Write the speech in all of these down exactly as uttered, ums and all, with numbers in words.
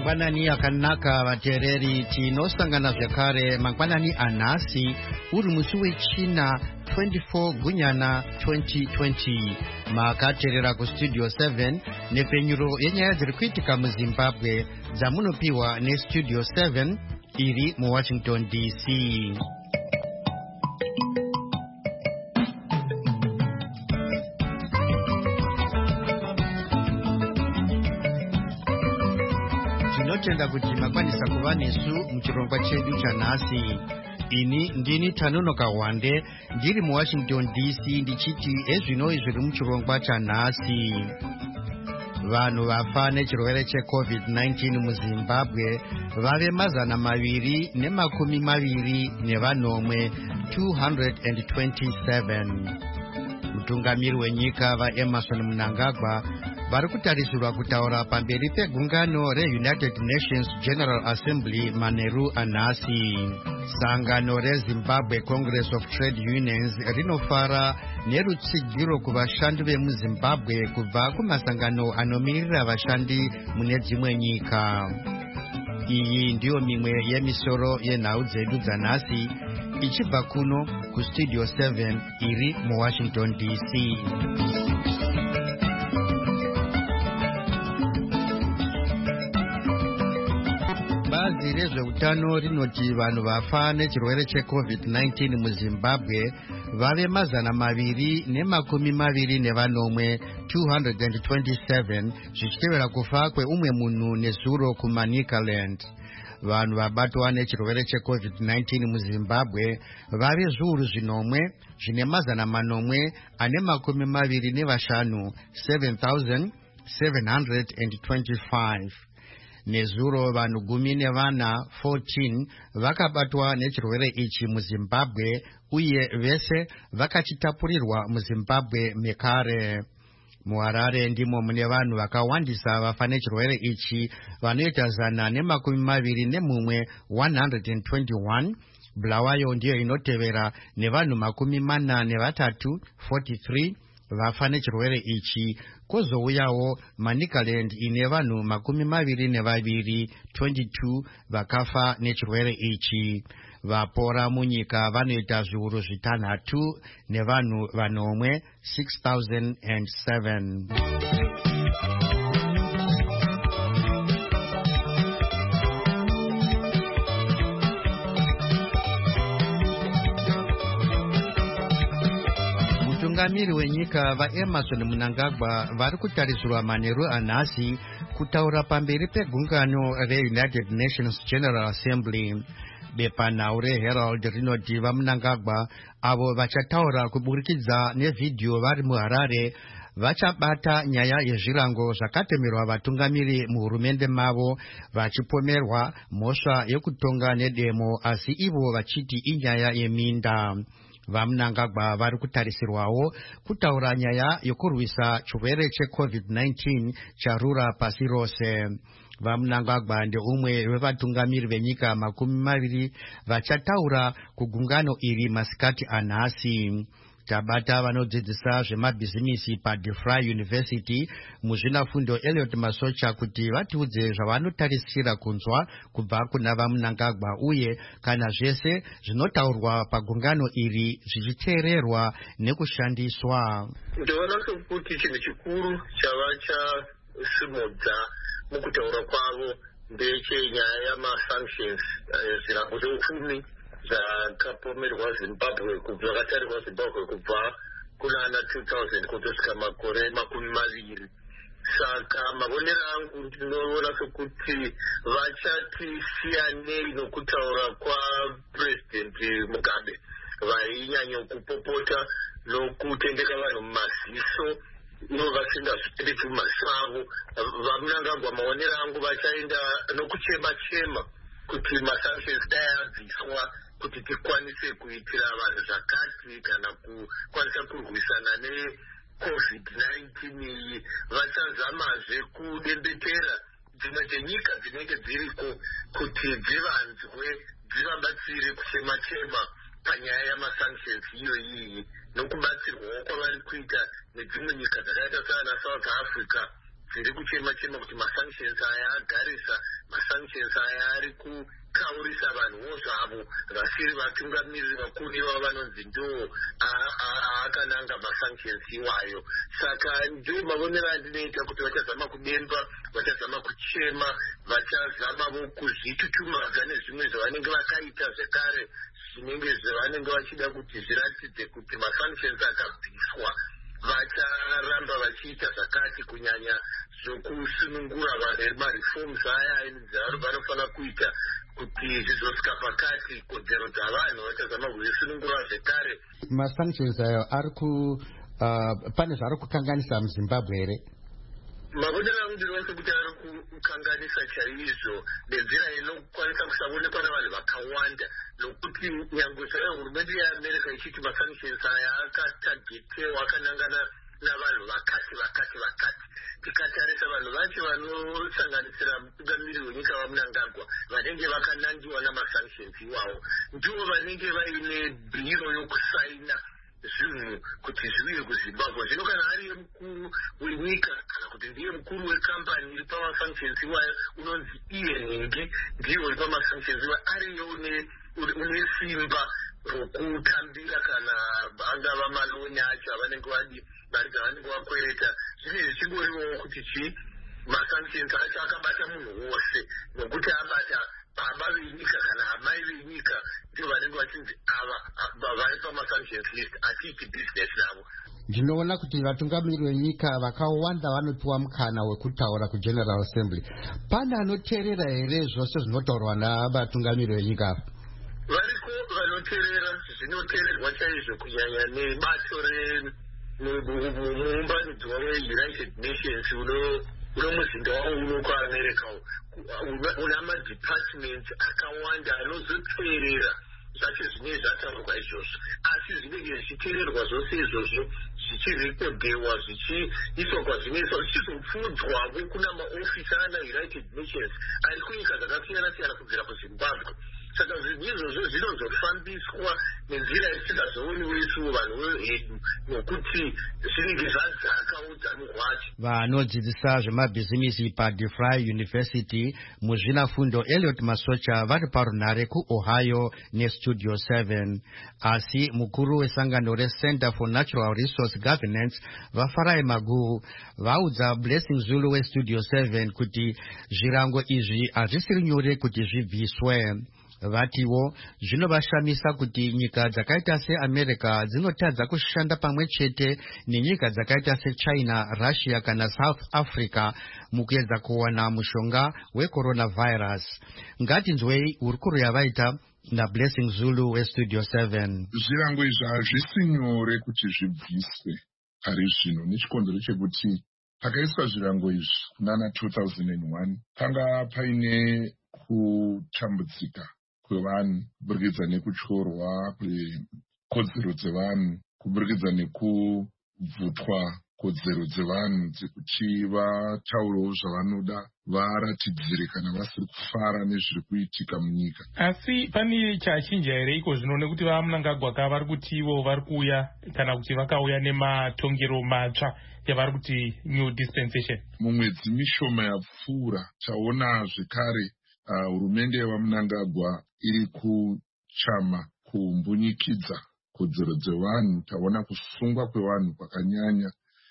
Mangwanani akanaka vatereri tinosangana zvakare mangwanani anhasi uri musi wechina twenty-four gunyana twenty twenty makaterera kustudio seven nepfenyuro yenyaya dziri kuitika muzimbabwe dzamunopiwa nestudio seven iri muwashington D C. Tinotenda kuti makwanisa kuva nesu muchirongwa chedu chanhasi. Ini ndini Tanonoka Wande ndiri muwashington D C ndichiti ezvinoi zviri muchirongwa chanhasi. Vanhu vafa nechirwere checovid nineteen muzimbabwe vave mazana maviri nemakumi maviri nevanomwe two hundred twenty-seven. Mutungamiri wenyika vaEmerson Mnangagwa vari kutarisirwa kutaura pamberi pegungano reUnited Nations General Assembly manheru anhasi. Sangano reZimbabwe Congress of Trade Unions rinofara nerutsigiro kuvashandi vemuzimbabwe kubva kumasangano anomirira vashandi mune dzimwe nyika. Iyi ndiyo mimwe yemisoro yenhau dzedu dzanhasi ichibva kuno kustudio seven iri muwashington D C. Bazi rezveutano rinoti vanhu vafa nechirwere checovid nineteen muzimbabwe vave mazana maviri nemakumi maviri nevanomwe two hundred twenty-seven zvichitevera kufa kweumwe munhu nezuro kuManicaland. Vanhu vabatwa nechirwere checovid nineteen muzimbabwe vave zviuru zvinomwe zvine mazana manomwe ane makumi maviri nevashanu seven thousand seven hundred twenty-five. Nezuro vanhu gumi nevana fourteen vakabatwa nechirwere ichi muzimbabwe uye vese vakachitapurirwa muzimbabwe mekare. Muharare ndimo mune vanhu vakawandisa vafa nechirwere ichi vanoita zana nemakumi maviri nemumwe one hundred twenty-one. Bulawayo ndiyo inotevera nevanhu makumi mana nevatatu forty-three vafa nechirwere ichi. Kozouyawo Manicaland ine vanhu makumi maviri nevaviri twenty-two vakafa nechirwere ichi. Vapora munyika vanoita zviuru zvitanhatu nevanhu vanomwe six thousand seven. Mutungamiri wenyika vaEmerson Mnangagwa vari kutarisirwa manheru anhasi kutaura pamberi pegungano reUnited Nations General Assembly. Bepanhau reHerald rinoti vaMnangagwa avo vachataura kuburikidza nevhidhiyo vari muHarare vachabata nyaya yezvirango zvakatemerwa vatungamiri muhurumende mavo vachipomerwa mhosva yekutonga nedemo asi ivo vachiti inyaya yeminda. VaMnangagwa vari kutarisirwawo kutaura nyaya yokurwisa chirwere checovid nineteen charura pasi rose. VaMnangagwa ndeumwe wevatungamiri venyika makumi maviri vachataura kugungano iri masikati anhasi. Tabata vanodzidzisa zvemabhizimisi paDeFry University muzvinafundo Elliot Masocha kuti vatiudze zvavanotarisira kunzwa kubva kuna vaMnangagwa uye kana zvese zvinotaurwa pagungano iri zvichiteererwa nekushandiswa. Ndinoona sokuti chinhu chikuru chavachasimudza mukutaura kwavo ndechenyaya yamasanctions zvirango zveupfumi zvakapomerwa Zimbabwe kubva zvakatarirwa Zimbabwe kubva kunana two thousand kutosvika makore makumi maviri. Saka mavonero angu ndinoona sokuti vachati siyanei nokutaura kwaPresident Mugabe vainyanya kupopota nokutendeka vanhu mumaziso ivo vasingazvitende mumaziso avo. VaMnangagwa maonero angu vachaenda nokuchema-chema kuti masanctions dai abviswa kuti tikwanise kuitira vanhu zvakati kana kukwanisa kurwisana necovid nineteen iyi. Vachazamazve kudembetera dzimwe dzenyika dzinenge dziriko kuti dzivanzwe dzivabatsire kuchema-chema panyaya yamasanctions iyo iyi nokubatsirwawo kwavari kuita nedzimwe nyika dzakaita sana South Africa dziri kuchema chema kuti masanctions aya agarisa, masanctions aya ari kukaurisa vanhuwo zvavo vasiri vatungamiriri vakuru ivavo vanonzi ndo akananga masanctions iwayo. Saka ndo mavonero andinoita kuti vachazama kudemba, vachazama kuchema, vachazama kuzvitutumadza nezvimwe zvavanenge vakaita zvekare zvinenge zvavanenge vachida kuti zviratidze kuti masanctions akabviswa. Vacharamba vachiita zvakati kunyanya zvokusunungura mareforms aya vanofana kuita kuti zvizosvika pakati kodzero dzavanhu vachazama kuzvisunungura zvekare. Masanctions ayo ari ku pane zvari kukanganisa muZimbabwe here? Mavonero angu ndinoona sekuti ari kukanganisa chaizvo nenzira inokwanisa kusaonekwa navanhu vakawanda, nokuti nyange zvayo hurumende yeAmerica ichiti masanctions aya akatagetewa akanangana navanhu vakati vakati vakati. Tikatarisa vanhu vacho vanosanganisira mutungamiriri wenyika vaMnangagwa vanenge vakanangiwa namasanctions iwawo ndivo vanenge vaine bhiro yokusaina zvinhu kuti zviuye kuZimbabwe. Zvino kana ari mukuru wenyika kana kuti ndiye mukuru wekambani iri pamasanctions iwayo unonzi iye nhingi ndiyo iri pamasanctions iwayo ariyo une simba rokutambira kana angava maloni acho avanenge vadi mari dzavanenge vakwereta. Zvinezvi zvichingoriwo kuti chi masanctions acho akabata munhu wose, nokuti abata baba venyika kana amai venyika ndivo vanenge vachinzi ava vari pamasanctions list atiiti business yavo. Ndinoona kuti vatungamiriri venyika vakawanda vanopiwa mukana wekutaura kuGeneral Assembly. Pane anoteerera here zvose zvinotaurwa navatungamiriri venyika ava? Variko vanoteerera, zvinoteererwa chaizvo kunyanya nebato remuunganidzwa weUnited Nations uno muzinda wavo uno kuAmerica una madepartments akawanda anozoteerera zvacho zvinenge zvataurwa izvozvo, asi zvinenge zvichiteererwa zvose izvozvo zvichirekodhewa zvichiiswa kwazvinoiswa zvichizopfudzwavo kuna maofisi ana United Nations ari kunyika dzakasiyana siyana kubvira kuZimbabwe. Saka zvinhu izvozvo zvinozofambiswa nenzira isingazooniwo isuwo vanhu vedu nokuti zvinenge zvadzaka udzamu hwacho. Vanodzidzisa zvemabhizimisi paDeFry University muzvinafundo Elliot Masocha vari parunhare kuOhio neStudio seven. Asi mukuru wesangano reCenter for Natural Resource Governance vaFarai Magu vaudza Blessing Zulu weStudio seven kuti zvirango izvi hazvisiri nyore kuti zvibviswe. Vatiwo zvinovashamisa kuti nyika dzakaita seAmerica dzinotadza kushanda pamwe chete nenyika dzakaita seChina, Russia kana South Africa mukuedza kuwana mushonga wecoronavirus. Ngatinzwei hurukuro yavaita naBlessing Zulu weStudio seven. Zvirango izvi hazvisi nyore kuti zvibviswe ari zvino nechikonzero chekuti pakaiswa zvirango izvi nana two thousand one panga paine kutambudzika kwevanhu kuburikidza nekutyorwa kwekodzero dzevanhu, kuburikidza nekubvutwa kodzero dzevanhu dzekuti vataurewo zvavanoda, varatidzire kana vasiri kufara nezviri kuitika munyika. Asi pane chachinja here iko zvino nekuti vaMnangagwa ka vari kuti ivo vari kuuya kana kuti vakauya nematongero matsva yavari kuti new dispensation? Mumwedzi mishoma yapfuura taona zvekare hurumende uh, yevaMnangagwa iri kuchama kumbunyikidza kodzero dzevanhu. Taona kusungwa kwevanhu kwakanyanya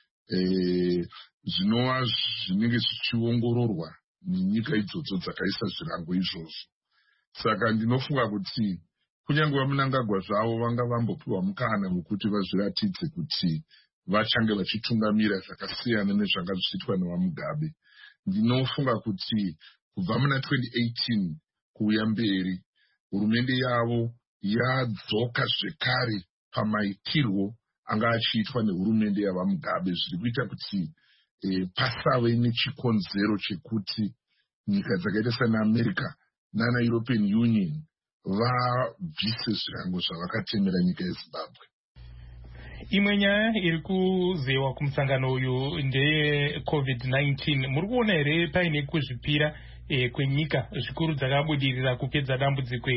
e, zvinova zvinenge zvichiongororwa nenyika idzodzo dzakaisa zvirango izvozvo. Saka ndinofunga kuti kunyange vaMnangagwa zvavo vanga vambopiwa mukana wekuti vazviratidze kuti vachange vachitungamira zvakasiyana nezvanga zvichiitwa nevaMugabe. Ndinofunga kuti kubva muna twenty eighteen kuuya mberi hurumende yavo yadzoka zvekare pamaitirwo anga achiitwa nehurumende yavaMugabe, zviri kuita kuti e, pasave nechikonzero chekuti nyika dzakaita seAmerica nana European Union vabvise zvirango zvavakatemera nyika yeZimbabwe. Imwe nyaya iri kuzewa kumusangano uyu ndeye covid nineteen. Muri kuona here paine kuzvipira e, kwenyika zvikuru dzakabudirira kupedza dambudziko iri?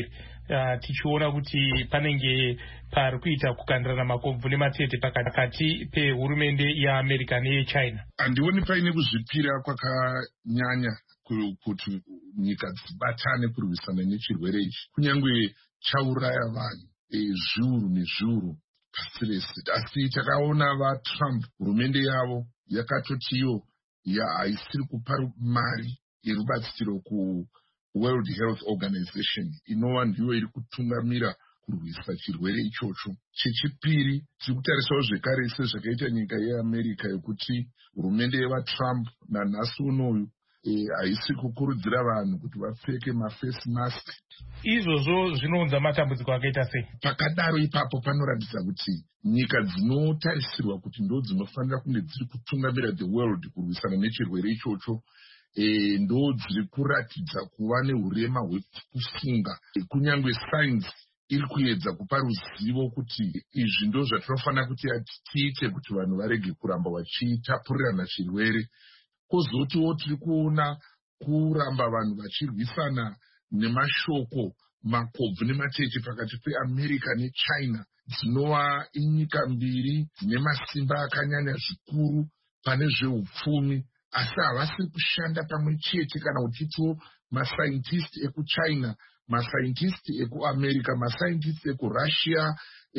uh, tichiona kuti panenge pari kuita kukandirana makobvu nematete pakati pehurumende yeAmerica neyechina. Handioni paine kuzvipira kwakanyanya kuti nyika dzibatane kurwisana nechirwere ichi, kunyange chauraya vanhu zviuru nezviuru pasi rese. Asi takaona vaTrump, hurumende yavo yakatotiyo haisiri kupa mari yerubatsiro kuWorld Health Organization inova ndiyo iri kutungamira kurwisa chirwere ichocho. Chechipiri, tiri kutarisawo zvekare sezvakaita nyika yeAmerica yekuti hurumende yevaTrump nanhasi unoyu haisi kukurudzira vanhu kuti vapfeke mafesi mask. Izvozvo zvinounza matambudziko akaita sei? Pakadaro ipapo panoratidza kuti nyika dzinotarisirwa kuti ndo dzinofanira kunge dziri kutungamira the world kurwisana nechirwere ichocho e, ndo dziri kuratidza kuva neurema hwekufunga. E, kunyange science iri kuedza kupa ruzivo kuti izvi ndo zvatinofanira kuti tiite kuti vanhu varege kuramba vachitapurirana chirwere. Kozotiwo tiri kuona kuramba vanhu vachirwisana nemashoko makobvu nematete pakati peAmerica neChina, dzinova inyika mbiri dzine masimba akanyanya zvikuru pane zveupfumi, asi havasi kushanda pamwe chete. Kana uchitiwo masaintisti ekuChina, masaintisti ekuAmerica, masaintisti ekuRussia,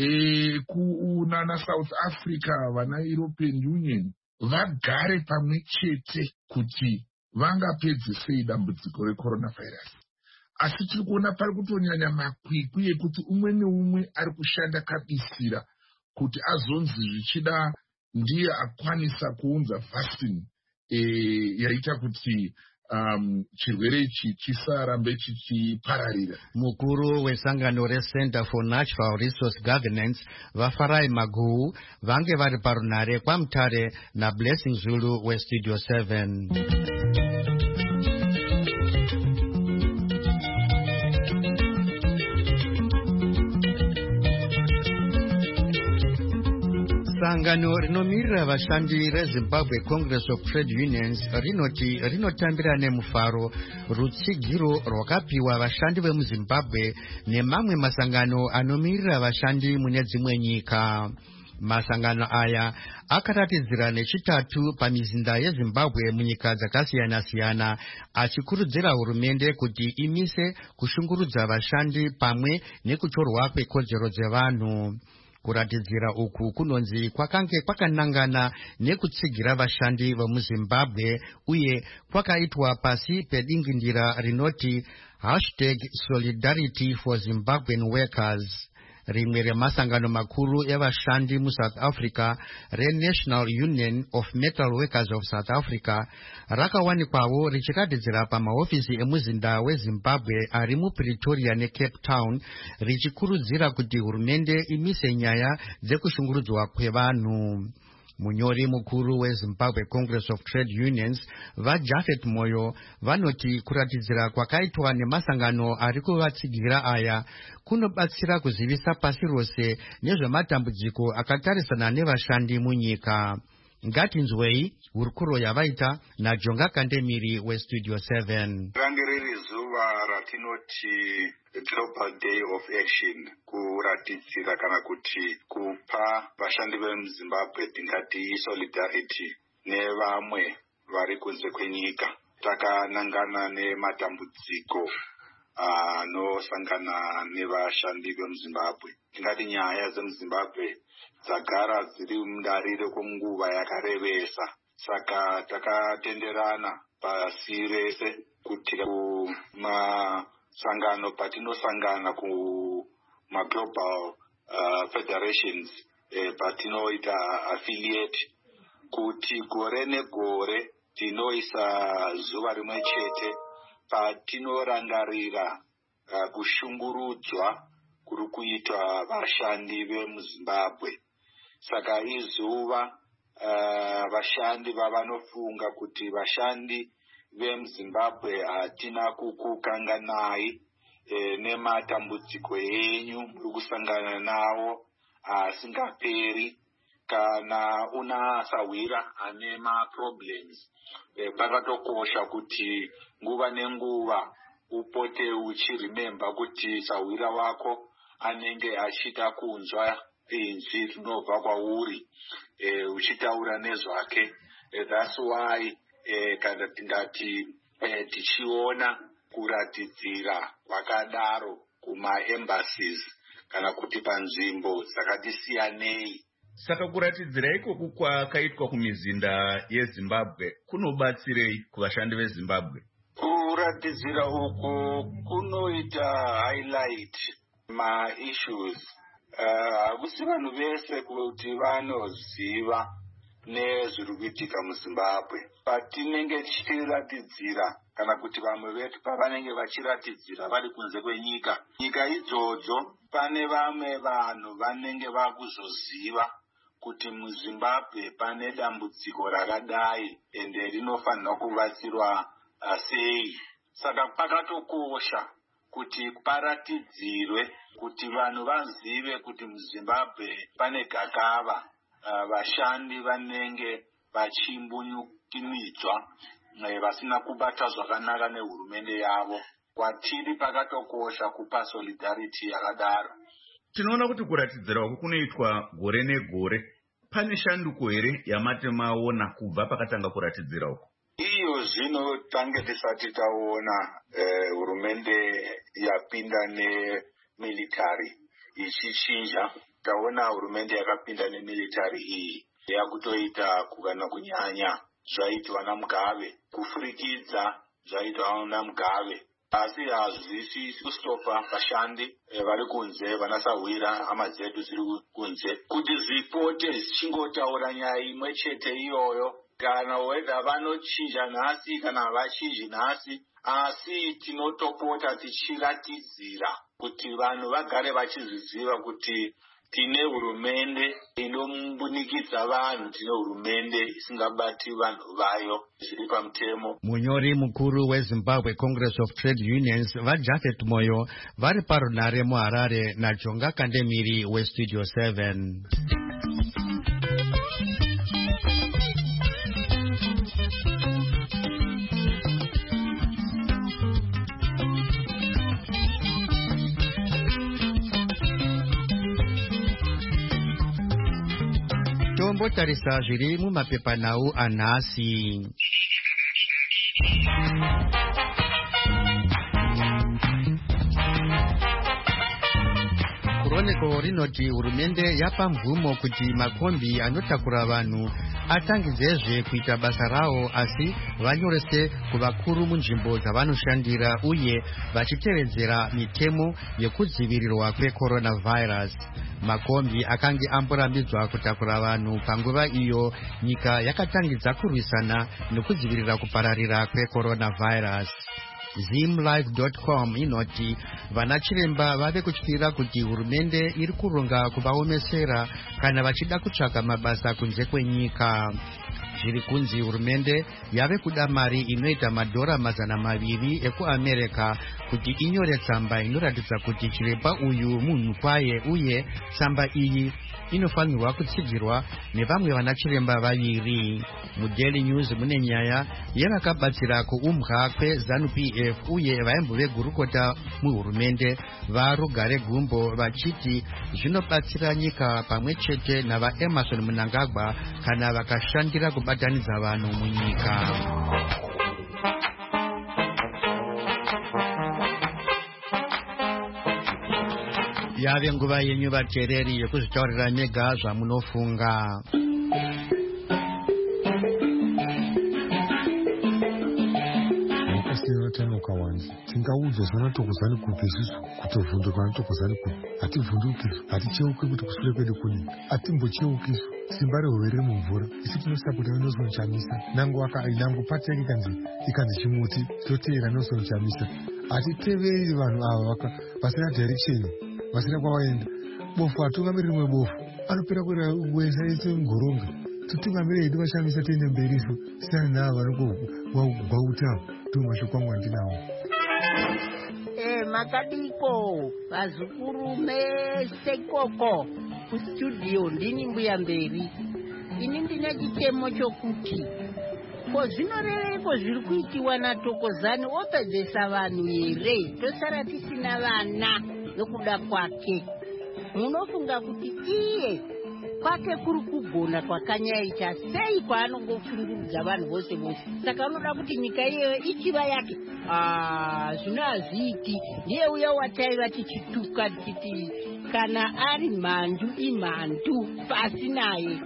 ekunana South Africa, vana European Union vagare pamwe chete kuti vangapedze sei dambudziko recoronavirus. Asi tiri kuona pari kutonyanya makwikwi ekuti umwe neumwe ari kushanda kabisira kuti azonzi zvichida ndiye akwanisa kuunza vaccine e, yaita kuti um, chirwere ichi chisarambe chichipararira. Mukuru wesangano reCenter for Natural Resource Governance Vafarai Magu vange vari parunare kwaMutare naBlessing Zulu weStudio seven. Sangano rinomirira vashandi reZimbabwe Congress of Trade Unions rinoti rinotambira nemufaro rutsigiro rwakapiwa vashandi vemuZimbabwe nemamwe masangano anomirira vashandi mune dzimwe nyika. Masangano aya akaratidzira nechitatu pamizinda yeZimbabwe munyika dzakasiyana-siyana achikurudzira hurumende kuti imise kushungurudza vashandi pamwe nekutorwa kwekodzero dzevanhu. Kuratidzira uku kunonzi kwakange kwakanangana nekutsigira vashandi vemuZimbabwe uye kwakaitwa pasi pedingindira rinoti hashtag solidarity for Zimbabwean workers. Rimwe remasangano makuru evashandi muSouth Africa reNational Union of Metal Workers of South Africa rakawanikwawo richiratidzira pamahofisi emuzinda weZimbabwe ari muPretoria neCape Town richikurudzira kuti hurumende imise nyaya dzekushungurudzwa kwevanhu. Munyori mukuru weZimbabwe Congress of Trade Unions vaJafet Moyo vanoti kuratidzira kwakaitwa nemasangano ari kuvatsigira aya kunobatsira kuzivisa pasi rose nezvematambudziko akatarisana nevashandi munyika. Ngatinzwei hurukuro yavaita naJonga Kandemiri weStudio seven. Range riri zuva ratinoti Global Day of Action, kuratidzira kana kuti kupa vashandi vemuZimbabwe tingati solidarity nevamwe vari kunze kwenyika. Takanangana nematambudziko anosangana nevashandi vemuZimbabwe. Tingati nyaya dzemuZimbabwe dzagara dziri mundariro kwenguva yakarevesa. Saka takatenderana pasi rese kuti kumasangano patinosangana kumaglobal uh, federations eh, patinoita affiliate kuti gore negore tinoisa zuva rimwe chete patinorangarira uh, kushungurudzwa kuri kuitwa vashandi vemuZimbabwe. Saka izuva uh, vashandi vavanofunga kuti vashandi vemuZimbabwe hatina kukukanganai e, nematambudziko enyu muri kusangana nawo asingaperi. Kana unasawira ane maproblems e, pakatokosha kuti nguva nenguva upote uchirememba kuti sawira wako anenge achida kunzwa inzwi rinobva kwauri e, uchitaura nezvake. e, that's why e, kana tingati e, tichiona kuratidzira kwakadaro kuma-embassies kana kuti panzvimbo dzakati siyanei. Saka kuratidzira ikoku kwakaitwa kumizinda yeZimbabwe kunobatsirei kuvashandi veZimbabwe? Kuratidzira uku kunoita highlight ma-issues. Hakusi uh, vanhu vese kuti vanoziva nezviri kuitika muZimbabwe. Patinenge tichiratidzira kana kuti vamwe vetu pavanenge vachiratidzira vari kunze kwenyika, nyika idzodzo pane vamwe vanhu vanenge vakuzoziva kuti muZimbabwe pane dambudziko rakadai ende rinofanirwa kubatsirwa uh, sei. Saka pakatokosha kuti paratidzirwe kuti vanhu vazive kuti muZimbabwe pane gakava. Uh, vashandi vanenge vachimbunyikidzwa uh, vasina kubata zvakanaka nehurumende yavo. Kwatiri pakatokosha kupa solidarity yakadaro. Tinoona kuti kuratidzira uku kunoitwa gore negore. Pane shanduko here yamati maona kubva pakatanga kuratidzira uku? Iyo zvino tange tisati taona hurumende uh, yapinda nemilitary ichichinja. Taona hurumende yakapinda nemilitary iyi yakutoita kukana kunyanya zvaitwa naMugabe, kufurikidza zvaitwa naMugabe. Asi hazvisi kustopa vashandi vari kunze vanasawira hama dzedu dziri kunze kuti zvipote zvichingotaura nyaya imwe chete iyoyo, kana whether vanochinja nhasi kana havachinji nhasi, asi tinotopota tichiratidzira kuti vanhu vagare vachizviziva kuti tine hurumende inombunyikidzwa vanhu, tine hurumende isingabati vanhu vayo zviri pamutemo. Munyori mukuru weZimbabwe Congress of Trade Unions vaJafet Moyo vari parunare muHarare naJonga Kandemiri weStudio seven. Tombotarisa zviri mumapepanhau anhasi. Chronicle rinoti hurumende yapa mvumo kuti makombi anotakura vanhu atangizezve kuita basa rawo, asi vanyorese kuvakuru munzvimbo dzavanoshandira uye vachitevedzera mitemo yekudzivirirwa kwecoronavirus. Makombi akange amborambidzwa kutakura vanhu panguva iyo nyika yakatangidza kurwisana nekudzivirira kupararira kwecoronavirus. zim live dot com inoti vana chiremba vave kutyira kuti hurumende iri kuronga kuvaomesera kana vachida kutsvaka mabasa kunze kwenyika. Zviri kunzi hurumende yave kuda mari inoita madhora mazana maviri ekuAmerica kuti inyore tsamba inoratidza kuti chiremba uyu munhu kwaye, uye tsamba iyi inofanirwa kutsigirwa nevamwe vana chiremba vaviri. MuDaily News mune nyaya yevakabatsira kuumbwa kweZanu-P F uye vaimbo vegurukota muhurumende vaRugare Gumbo vachiti zvinobatsira nyika pamwe chete navaEmerson Mnangagwa kana vakashandira kubatanidza vanhu munyika. Yave nguva yenyu vateereri yekuzvitaurira mega zvamunofunga. Tano kawanzi tingaudzwa zvana tokozani kupi isusu kutovhunduka natokozani kupi hativhunduki haticheuki kuti kushure kwedu kuni hatimbocheuki isu simba rehove mumvura isi tinosapota inozonchamisa nangu nangu pati yake ikanzi ikanzi chimuti toteera inozonchamisa hatiteveri vanhu ava vasina direction vasina kwavaenda bofu hatungamiri rimwe bofu anopera kuwesa ngoronga titungamiri hedu vashamisa tiende mberi isu sina navo vanogwautawo tumashukwangwa ndinawo. Eh, makadiko vazukuru mese koko kustudio ndini mbuya mberi. Ini ndine chitemo chokuti ko zvinoreveko zviri kuitiwa naThokozani opedzesa vanhu here tosara tisina vana nokuda kwake? Munofunga kuti iye kwake kuri kugona kwakanyaita sei kwaanongoshungurudza vanhu vose vose? Saka unoda kuti nyika iyeyo ichiva yake? Ah, zvino hazviiti. Ndiye uya wataiva tichituka tichiti kana ari mhandu imhandu pasi naye.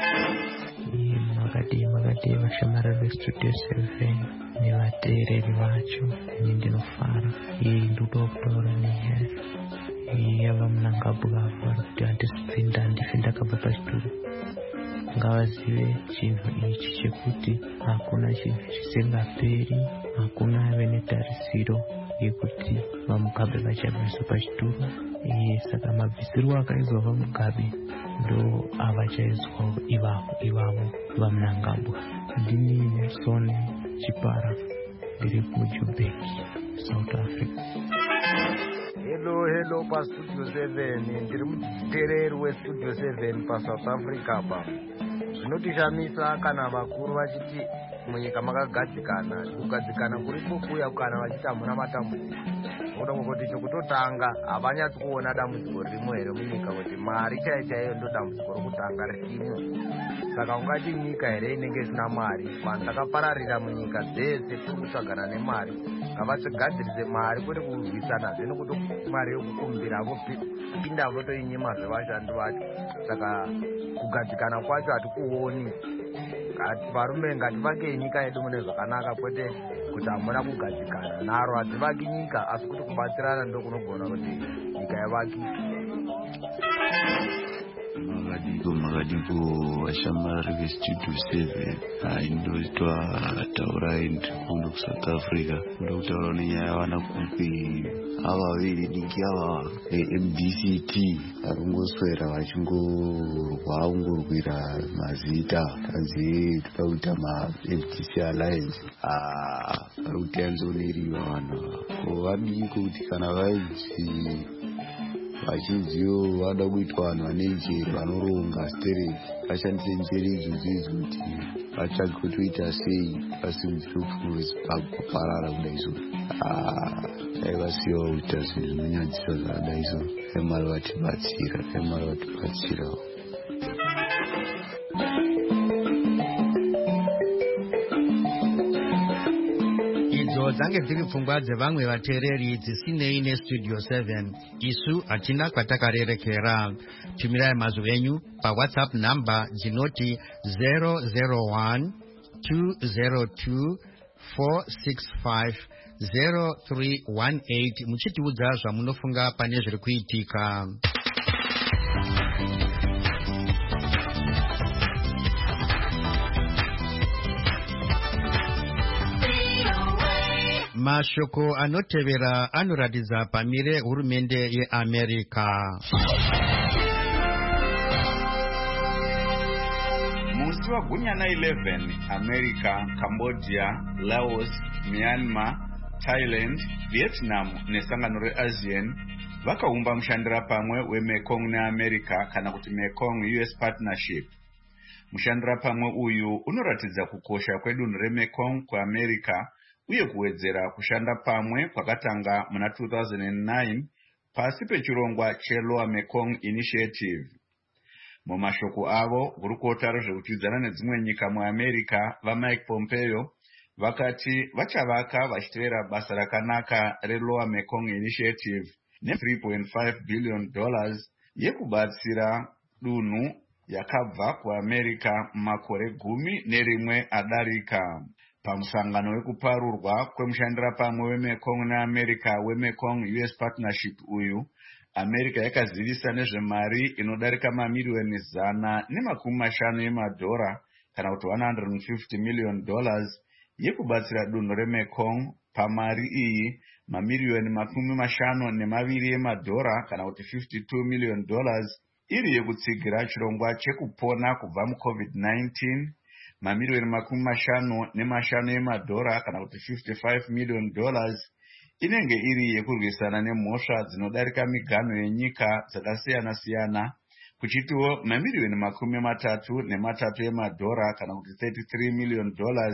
Makati makati vashamara vestudio seven nevateereri vacho nendinofara iyi ndikutaura nehe yava munangabwa vari kuti handisipinda handifi ndakabva pachituru. Ngavazive chinhu ichi chekuti hakuna chinhu chisingaperi, hakuna ave netarisiro yekuti vamugabe vachabviswa pachituru. Iye saka mabvisirwo akaizwa vamugabe ndo avachaizwawo ivavo ivavo vamunangabwa. Ndini Nelson Chipara ndiri kuJubeck, South Africa. Hello, hello pa Studio seven. Ndiri muteereri weStudio seven pa South Africa pa. Zvinotishamisa kana vakuru vachiti munyika makagadzikana. Kugadzikana kuripo kuya kana vachiti hamuna matambudziko. Unoda kuti chokutotanga havanyatsi kuona dambudziko ririmo here munyika kuti mari chaiyo chaiyo ndo dambudziko rokutanga ririmo. Saka ungati nyika here inenge isina mari, vanhu takapararira munyika dzese kuri kutsvagana nemari. Ngavatsigadzirise mari kwete kurwisana zvino kuti mari yokukumbira vopinda votoinyima zvevashandi vacho. Saka kugadzikana kwacho hatikuoni. Varume ngativake nyika yedu mune zvakanaka kwete kuti hamuna kugadzikana. Nharo hadzivaki nyika asi kuti kubatsirana ndo kunogona kuti nyika yavaki. Makadiko makadiko vashamari veStudio seven aindoitwa taurai ndikundo kuSouth Africa kuda kutaura nenyaya yavanakupi ava vaviri diki ava M D C T varongoswera vachingorwa ungorwira mazita tanzi toda kuita ma-F D C Alliance. Vari kuti anzoneriwa vanhu ko vadiko kuti kana vaidzi vazhinjiwo vada kuitwa vanhu vane njere vanoronga stereki vashandise njere idzodzo idzi kuti vatsvage kuti oita sei vasimudzire pfungwa pakuparara kudai so. Taivasiyawo kuita zvinhu zvinonyadzisa zvakadai so. Emari vatibatsira, emari vatibatsirawo. Dzange dziri pfungwa dzevamwe vateereri dzisinei neStudio seven. Isu hatina kwatakarerekera. Tumirai mazwi enyu paWhatsApp namba dzinoti zero zero one two zero two four six five zero three one eight muchitiudza zvamunofunga pane zviri kuitika. Mashoko anotevera anoratidza pamire hurumende yeAmerica. Musi wagunyana eleven, America, Cambodia, Laos, Myanmar, Thailand, Vietnam nesangano reASEAN vakaumba mushandira pamwe weMekong neAmerica kana kuti Mekong U S Partnership. Mushandira pamwe uyu unoratidza kukosha kwedunhu reMekong kuAmerica uye kuwedzera kushanda pamwe kwakatanga muna two thousand nine pasi pechirongwa cheLower Mekong Initiative. Mumashoko avo gurukota rezvekutudzana nedzimwe nyika muAmerica vaMike Pompeo vakati vachavaka vachitevera basa rakanaka reLower Mekong Initiative ne three point five billion dollars yekubatsira dunhu yakabva kuAmerica makore gumi nerimwe adarika. Pamusangano wekuparurwa kwemushandira pamwe weMekong neAmerica weMekong U S Partnership uyu, America yakazivisa nezvemari inodarika mamiliyoni zana nemakumi mashanu emadhora kana kuti one hundred fifty million dollars yekubatsira dunhu reMekong. Pamari iyi mamiliyoni makumi mashanu nemaviri emadhora kana kuti fifty-two million dollars iri yekutsigira chirongwa chekupona kubva muCovid nineteen. Mamiliyoni makumi mashanu nemashanu emadhora kana kuti fifty-five million dollars inenge iri yekurwisana nemhosva dzinodarika miganho yenyika dzakasiyana siyana, kuchitiwo mamiliyoni makumi matatu nematatu emadhora kana kuti thirty-three million dollars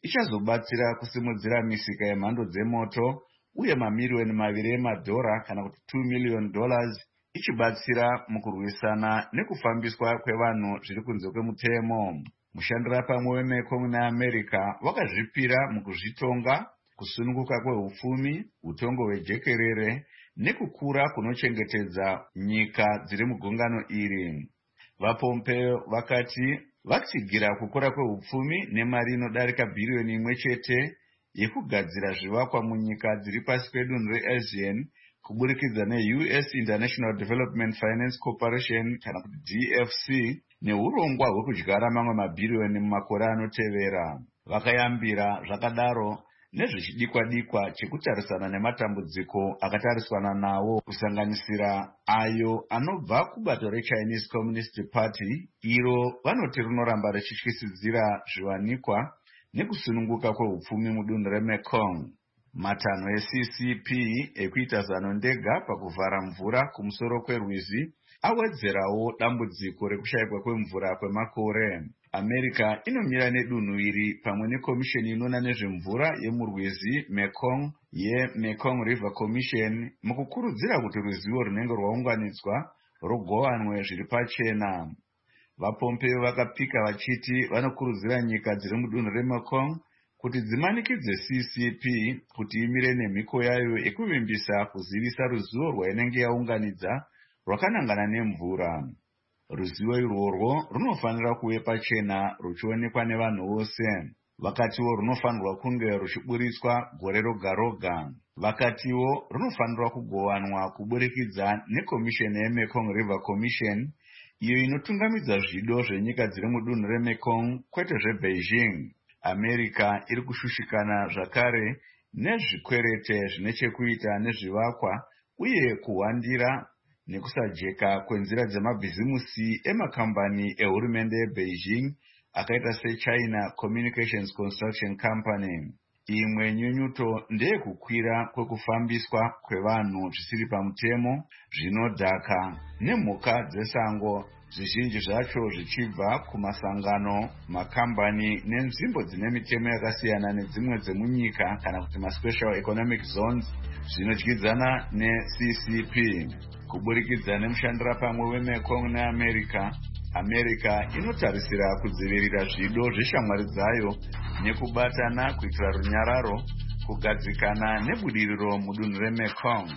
ichazobatsira kusimudzira misika yemhando dzemoto uye mamiliyoni maviri emadhora kana kuti two million dollars ichibatsira mukurwisana nekufambiswa kwevanhu zviri kunze kwemutemo. Mushandira pamwe weMekong neAmerica wakazvipira mukuzvitonga, kusununguka kwehupfumi, utongo hwejekerere nekukura kunochengetedza nyika dziri mugungano iri. VaPompeo vakati vatsigira kukura kwehupfumi nemari inodarika bhiriyoni imwe chete yekugadzira zvivakwa munyika dziri pasi pedunhu reASEAN kuburikidza neU S International Development Finance Corporation kana kuti D F C neurongwa hwekudyara mamwe mabhiriyoni mumakore anotevera. Vakayambira zvakadaro nezvichidikwa-dikwa chekutarisana nematambudziko akatariswana nawo kusanganisira ayo anobva kubato reChinese Communist Party iro vanoti rinoramba richityisidzira zviwanikwa nekusununguka kwehupfumi mudunhu reMekong. Matanho eC C P ekuita zano ndega pakuvhara mvura kumusoro kwerwizi awedzerawo dambudziko rekushayikwa kwemvura kwemakore. America inomira nedunhu iri pamwe nekomisheni inoona nezvemvura yemurwizi Mekong yeMekong River Commission mukukurudzira kuti ruzivo runenge rwaunganidzwa rugowanwe zviri pachena. VaPompeo vakapika vachiti vanokurudzira nyika dziri mudunhu reMekong kuti dzimanikidze C C P kuti imire nemhiko yayo yekuvimbisa kuzivisa ruzivo rwainenge yaunganidza rwakanangana nemvura. Ruzivo irworwo runofanira kuve pachena ruchionekwa nevanhu vose. Vakatiwo runofanirwa kunge ruchiburitswa gore roga roga. Vakatiwo runofanirwa kugowanwa kuburikidza nekomisheni yeMekong River Commission iyo inotungamidza zvido zvenyika dziri mudunhu reMekong kwete zveBeijing. America iri kushushikana zvakare nezvikwerete zvine chekuita nezvivakwa uye kuhwandira nekusajeka kwenzira dzemabhizimusi emakambani ehurumende yeBeijing akaita seChina Communications Construction Company. Imwe nyunyuto ndeyekukwira kwekufambiswa kwevanhu zvisiri pamutemo, zvinodhaka nemhuka dzesango, zvizhinji zvacho zvichibva kumasangano, makambani nenzvimbo dzine mitemo yakasiyana nedzimwe dzemunyika kana kuti maspecial economic zones zvinodyidzana neC C P. Kuburikidza nemushandira pamwe weMekong neAmerica, America inotarisira kudzivirira zvido zveshamwari dzayo nekubatana kuitira runyararo, kugadzikana nebudiriro mudunhu reMekong.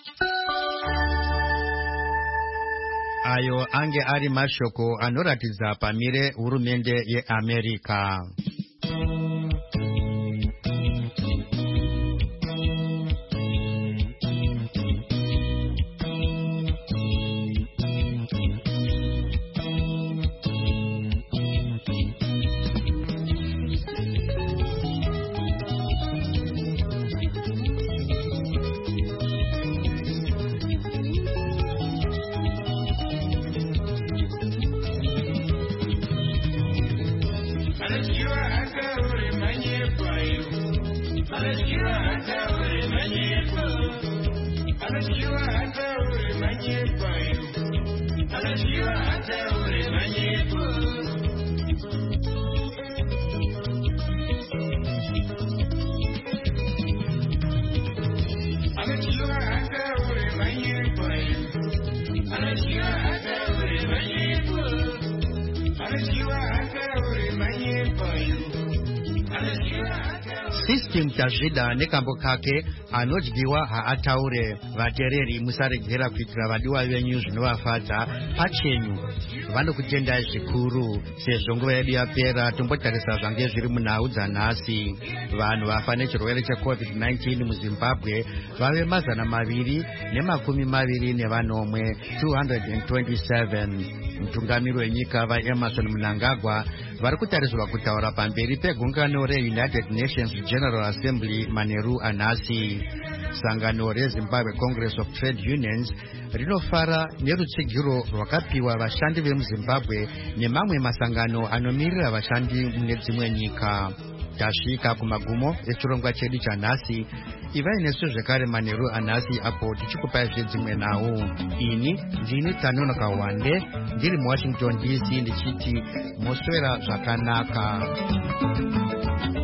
Ayo ange ari mashoko anoratidza pamire hurumende yeAmerica. System tazvida nekambo kake anodyiwa haataure. Vatereri musaregera kuitira vadiwa venyu zvinovafadza pachenyu. Vanokutendai zvikuru. Sezvo nguva yedu yapera, tombotarisa zvange zviri munhau dzanhasi. Vanhu vafa nechirwere cheCovid nineteen muZimbabwe vave mazana maviri nemakumi maviri nevanomwe two hundred twenty-seven. Mutungamiri wenyika vaEmerson Mnangagwa vari kutarisirwa kutaura pamberi pegungano reUnited Nations General Assembly manheru anhasi. Sangano reZimbabwe Congress of Trade Unions rinofara nerutsigiro rwakapiwa vashandi vemuZimbabwe nemamwe masangano anomirira vashandi mune dzimwe nyika. Tasvika kumagumo echirongwa chedu chanhasi. Ivai nesu zvekare manheru anhasi apo tichikupai zvedzimwe nhau. Ini ndini Tanonoka Wande ndiri muWashington D C ndichiti moswera zvakanaka.